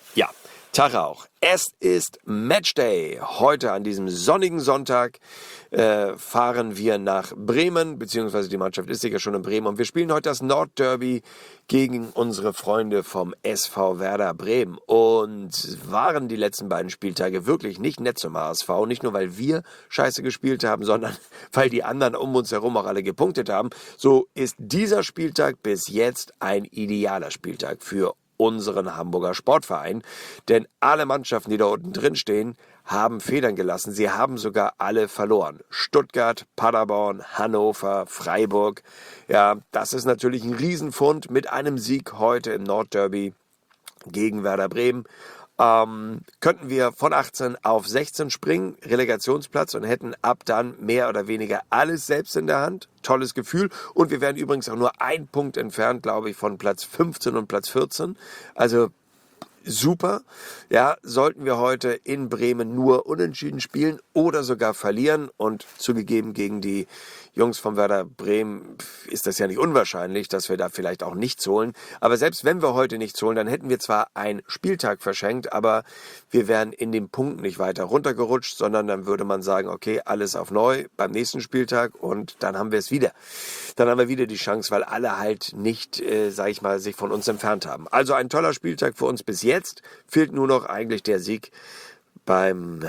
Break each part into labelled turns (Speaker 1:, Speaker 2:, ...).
Speaker 1: Ja, Tag auch. Es ist Matchday. Heute an diesem sonnigen Sonntag fahren wir nach Bremen, beziehungsweise die Mannschaft ist sicher schon in Bremen. Und wir spielen heute das Nordderby gegen unsere Freunde vom SV Werder Bremen. Und waren die letzten beiden Spieltage wirklich nicht nett zum HSV. Nicht nur, weil wir scheiße gespielt haben, sondern weil die anderen um uns herum auch alle gepunktet haben. So ist dieser Spieltag bis jetzt ein idealer Spieltag für unseren Hamburger Sportverein. Denn alle Mannschaften, die da unten drin stehen, haben Federn gelassen. Sie haben sogar alle verloren. Stuttgart, Paderborn, Hannover, Freiburg. Ja, das ist natürlich ein Riesenfund mit einem Sieg heute im Nordderby gegen Werder Bremen. Könnten wir von 18 auf 16 springen, Relegationsplatz, und hätten ab dann mehr oder weniger alles selbst in der Hand. Tolles Gefühl. Und wir wären übrigens auch nur ein Punkt entfernt, glaube ich, von Platz 15 und Platz 14. Also super. Ja, sollten wir heute in Bremen nur unentschieden spielen oder sogar verlieren, und zugegeben gegen die Jungs von Werder Bremen ist das ja nicht unwahrscheinlich, dass wir da vielleicht auch nichts holen. Aber selbst wenn wir heute nichts holen, dann hätten wir zwar einen Spieltag verschenkt, aber wir wären in den Punkten nicht weiter runtergerutscht, sondern dann würde man sagen, okay, alles auf neu beim nächsten Spieltag, und dann haben wir es wieder. Dann haben wir wieder die Chance, weil alle halt nicht, sag ich mal, sich von uns entfernt haben. Also ein toller Spieltag für uns bis jetzt. Fehlt nur noch eigentlich der Sieg beim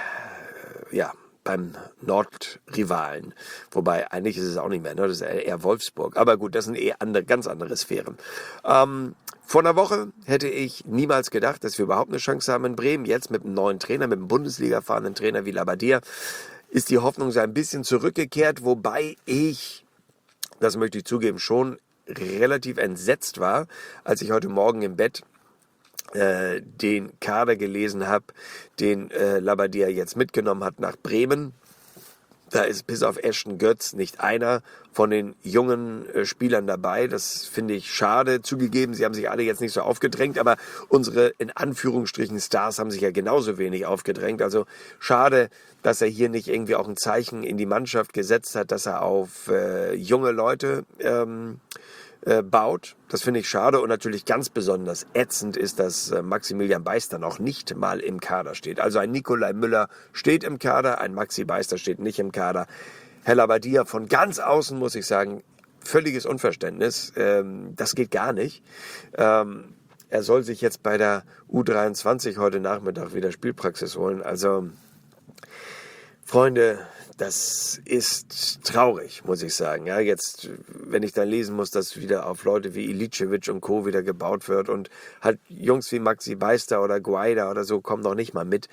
Speaker 1: Nordrivalen. Wobei, eigentlich ist es auch nicht mehr, ne? Das ist eher Wolfsburg. Aber gut, das sind ganz andere Sphären. Vor einer Woche hätte ich niemals gedacht, dass wir überhaupt eine Chance haben in Bremen. Jetzt mit einem neuen Trainer, mit einem Bundesliga-fahrenden Trainer wie Labbadia, ist die Hoffnung so ein bisschen zurückgekehrt, wobei ich, das möchte ich zugeben, schon relativ entsetzt war, als ich heute Morgen im Bett den Kader gelesen habe, den Labbadia jetzt mitgenommen hat nach Bremen. Da ist bis auf Ashton Götz nicht einer von den jungen Spielern dabei. Das finde ich schade. Zugegeben, sie haben sich alle jetzt nicht so aufgedrängt, aber unsere in Anführungsstrichen Stars haben sich ja genauso wenig aufgedrängt. Also schade, dass er hier nicht irgendwie auch ein Zeichen in die Mannschaft gesetzt hat, dass er auf junge Leute baut. Das finde ich schade, und natürlich ganz besonders ätzend ist, dass Maximilian Beister noch nicht mal im Kader steht. Also ein Nikolai Müller steht im Kader, ein Maxi Beister steht nicht im Kader. Herr Labbadia von ganz außen, muss ich sagen, völliges Unverständnis. Das geht gar nicht. Er soll sich jetzt bei der U23 heute Nachmittag wieder Spielpraxis holen. Also, Freunde, das ist traurig, muss ich sagen. Ja, jetzt, wenn ich dann lesen muss, dass wieder auf Leute wie Ilicevic und Co. wieder gebaut wird, und halt Jungs wie Maxi Beister oder Guaida oder so kommen noch nicht mal mit.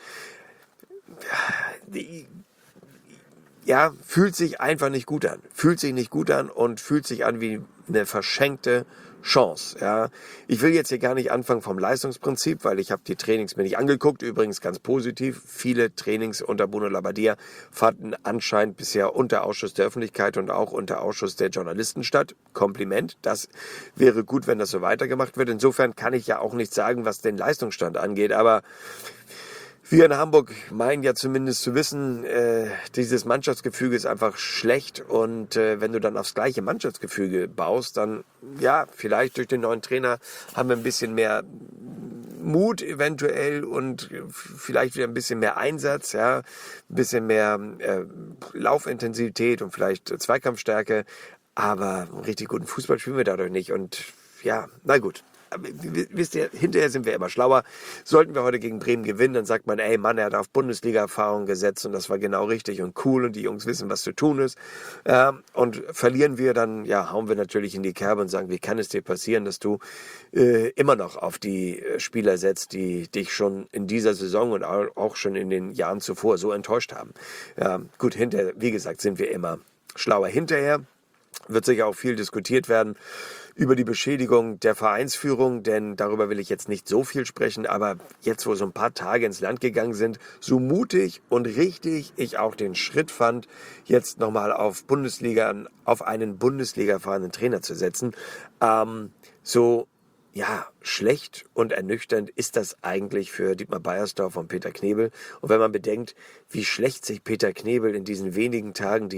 Speaker 1: Ja, fühlt sich einfach nicht gut an. Fühlt sich nicht gut an und fühlt sich an wie eine verschenkte Chance. Ja, ich will jetzt hier gar nicht anfangen vom Leistungsprinzip, weil ich habe die Trainings mir nicht angeguckt. Übrigens ganz positiv. Viele Trainings unter Bruno Labbadia fanden anscheinend bisher unter Ausschuss der Öffentlichkeit und auch unter Ausschuss der Journalisten statt. Kompliment. Das wäre gut, wenn das so weitergemacht wird. Insofern kann ich ja auch nicht sagen, was den Leistungsstand angeht, aber wir in Hamburg meinen ja zumindest zu wissen, dieses Mannschaftsgefüge ist einfach schlecht, und wenn du dann aufs gleiche Mannschaftsgefüge baust, dann, ja, vielleicht durch den neuen Trainer haben wir ein bisschen mehr Mut eventuell und vielleicht wieder ein bisschen mehr Einsatz, ja, ein bisschen mehr Laufintensität und vielleicht Zweikampfstärke, aber einen richtig guten Fußball spielen wir dadurch nicht, und ja, na gut. Wisst ihr, hinterher sind wir immer schlauer. Sollten wir heute gegen Bremen gewinnen, dann sagt man, ey Mann, er hat auf Bundesliga-Erfahrung gesetzt und das war genau richtig und cool und die Jungs wissen, was zu tun ist. Und verlieren wir, dann ja, hauen wir natürlich in die Kerbe und sagen, wie kann es dir passieren, dass du immer noch auf die Spieler setzt, die dich schon in dieser Saison und auch schon in den Jahren zuvor so enttäuscht haben. Gut, hinterher, wie gesagt, sind wir immer schlauer. Hinterher wird sicher auch viel diskutiert werden über die Beschädigung der Vereinsführung, denn darüber will ich jetzt nicht so viel sprechen, aber jetzt, wo so ein paar Tage ins Land gegangen sind, so mutig und richtig ich auch den Schritt fand, jetzt nochmal auf einen Bundesliga fahrenden Trainer zu setzen, so ja, schlecht und ernüchternd ist das eigentlich für Dietmar Beiersdorf und Peter Knebel. Und wenn man bedenkt, wie schlecht sich Peter Knebel in diesen wenigen Tagen, die er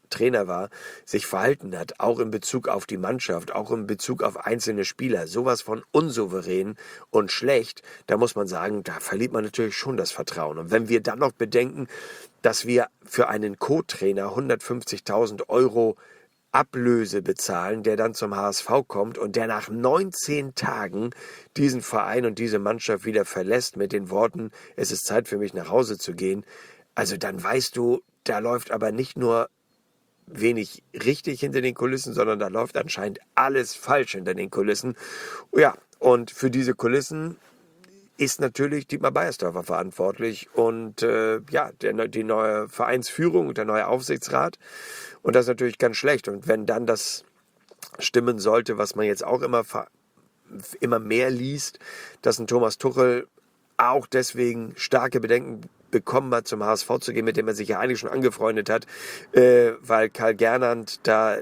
Speaker 1: Trainer war, sich verhalten hat, auch in Bezug auf die Mannschaft, auch in Bezug auf einzelne Spieler, sowas von unsouverän und schlecht, da muss man sagen, da verliert man natürlich schon das Vertrauen. Und wenn wir dann noch bedenken, dass wir für einen Co-Trainer 150.000 Euro Ablöse bezahlen, der dann zum HSV kommt und der nach 19 Tagen diesen Verein und diese Mannschaft wieder verlässt mit den Worten, es ist Zeit für mich nach Hause zu gehen, also dann weißt du, da läuft aber nicht nur wenig richtig hinter den Kulissen, sondern da läuft anscheinend alles falsch hinter den Kulissen. Ja, und für diese Kulissen ist natürlich Dietmar Beiersdorfer verantwortlich und die neue Vereinsführung und der neue Aufsichtsrat. Und das ist natürlich ganz schlecht. Und wenn dann das stimmen sollte, was man jetzt auch immer mehr liest, dass ein Thomas Tuchel auch deswegen starke Bedenken bekommen hat, zum HSV zu gehen, mit dem er sich ja eigentlich schon angefreundet hat, weil Karl Gernand da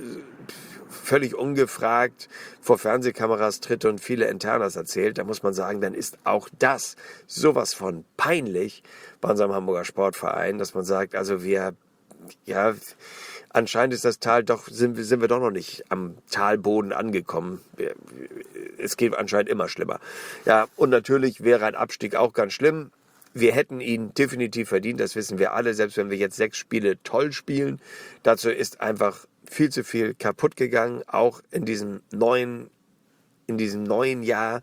Speaker 1: völlig ungefragt vor Fernsehkameras tritt und viele Internas erzählt, da muss man sagen, dann ist auch das sowas von peinlich bei unserem Hamburger Sportverein, dass man sagt, also anscheinend ist das Tal doch, sind wir doch noch nicht am Talboden angekommen. Es geht anscheinend immer schlimmer. Ja, und natürlich wäre ein Abstieg auch ganz schlimm. Wir hätten ihn definitiv verdient, das wissen wir alle, selbst wenn wir jetzt 6 Spiele toll spielen. Dazu ist einfach viel zu viel kaputt gegangen, auch in diesem neuen Jahr.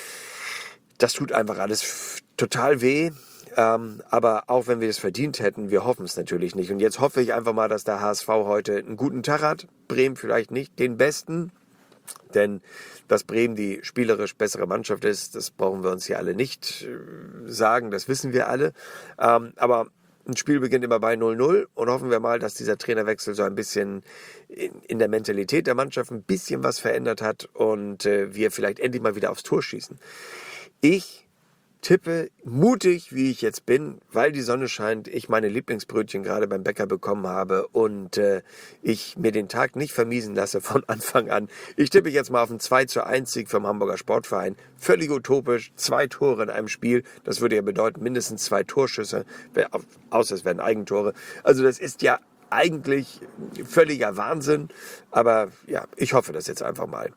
Speaker 1: Das tut einfach alles total weh. Aber auch wenn wir es verdient hätten, wir hoffen es natürlich nicht. Und jetzt hoffe ich einfach mal, dass der HSV heute einen guten Tag hat. Bremen vielleicht nicht den besten, denn dass Bremen die spielerisch bessere Mannschaft ist, das brauchen wir uns hier alle nicht sagen, das wissen wir alle. Aber ein Spiel beginnt immer bei 0-0 und hoffen wir mal, dass dieser Trainerwechsel so ein bisschen in der Mentalität der Mannschaft ein bisschen was verändert hat und wir vielleicht endlich mal wieder aufs Tor schießen. Ich tippe, mutig wie ich jetzt bin, weil die Sonne scheint, ich meine Lieblingsbrötchen gerade beim Bäcker bekommen habe und ich mir den Tag nicht vermiesen lasse von Anfang an. Ich tippe jetzt mal auf einen 2:1 Sieg vom Hamburger Sportverein. Völlig utopisch, 2 Tore in einem Spiel. Das würde ja bedeuten, mindestens 2 Torschüsse, außer es werden Eigentore. Also das ist ja eigentlich völliger Wahnsinn, aber ja, ich hoffe das jetzt einfach mal.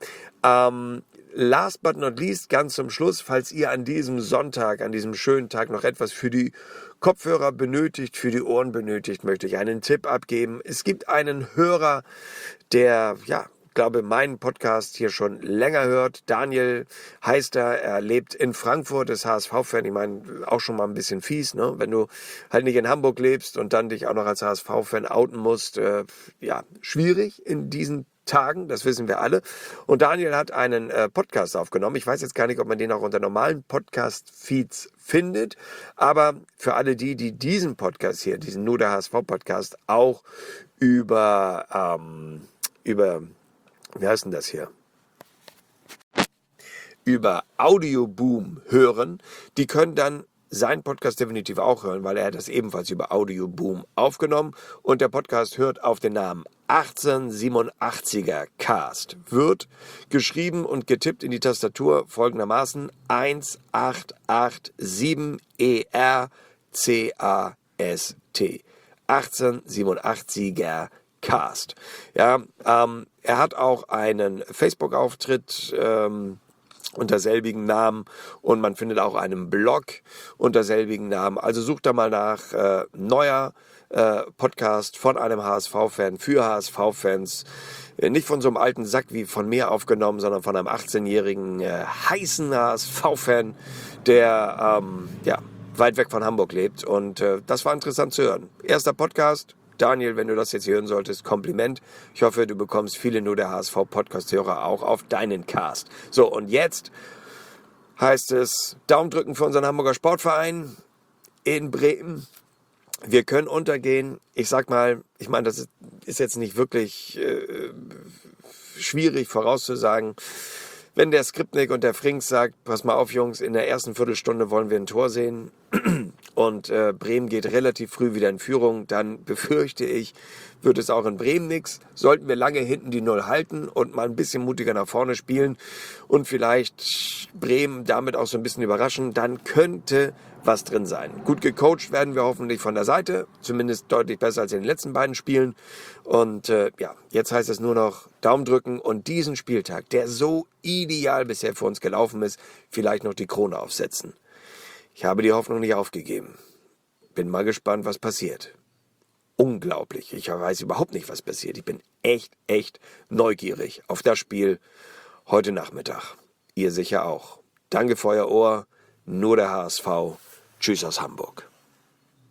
Speaker 1: Last but not least, ganz zum Schluss, falls ihr an diesem Sonntag, an diesem schönen Tag noch etwas für die Kopfhörer benötigt, für die Ohren benötigt, möchte ich einen Tipp abgeben. Es gibt einen Hörer, der, glaube, meinen Podcast hier schon länger hört. Daniel heißt er lebt in Frankfurt, ist HSV-Fan. Ich meine, auch schon mal ein bisschen fies, ne? Wenn du halt nicht in Hamburg lebst und dann dich auch noch als HSV-Fan outen musst. Schwierig in diesen Tagen, das wissen wir alle. Und Daniel hat einen Podcast aufgenommen. Ich weiß jetzt gar nicht, ob man den auch unter normalen Podcast-Feeds findet, aber für alle die diesen Podcast hier, diesen Nur der HSV-Podcast auch über wie heißt denn das hier? Über Audioboom hören, die können dann seinen Podcast definitiv auch hören, weil er hat das ebenfalls über Audioboom aufgenommen und der Podcast hört auf den Namen 1887er Cast. Wird geschrieben und getippt in die Tastatur folgendermaßen 1887 ERCAST. 1887er Cast. Ja, er hat auch einen Facebook-Auftritt unter selbigen Namen und man findet auch einen Blog unter selbigen Namen. Also sucht da mal nach neuer Podcast von einem HSV-Fan für HSV-Fans. Nicht von so einem alten Sack wie von mir aufgenommen, sondern von einem 18-jährigen heißen HSV-Fan, der weit weg von Hamburg lebt. Und das war interessant zu hören. Erster Podcast. Daniel, wenn du das jetzt hören solltest, Kompliment. Ich hoffe, du bekommst viele Nur der HSV-Podcast-Hörer auch auf deinen Cast. So, und jetzt heißt es Daumen drücken für unseren Hamburger Sportverein in Bremen. Wir können untergehen. Ich sag mal, ich meine, das ist jetzt nicht wirklich schwierig vorauszusagen. Wenn der Skripnik und der Frings sagt, pass mal auf Jungs, in der ersten Viertelstunde wollen wir ein Tor sehen und Bremen geht relativ früh wieder in Führung, dann befürchte ich, wird es auch in Bremen nichts. Sollten wir lange hinten die Null halten und mal ein bisschen mutiger nach vorne spielen und vielleicht Bremen damit auch so ein bisschen überraschen, dann könnte was drin sein. Gut gecoacht werden wir hoffentlich von der Seite, zumindest deutlich besser als in den letzten beiden Spielen. Und ja, jetzt heißt es nur noch Daumen drücken und diesen Spieltag, der so ideal bisher für uns gelaufen ist, vielleicht noch die Krone aufsetzen. Ich habe die Hoffnung nicht aufgegeben. Bin mal gespannt, was passiert. Unglaublich. Ich weiß überhaupt nicht, was passiert. Ich bin echt neugierig auf das Spiel heute Nachmittag. Ihr sicher auch. Danke für euer Ohr. Nur der HSV. Tschüss aus Hamburg.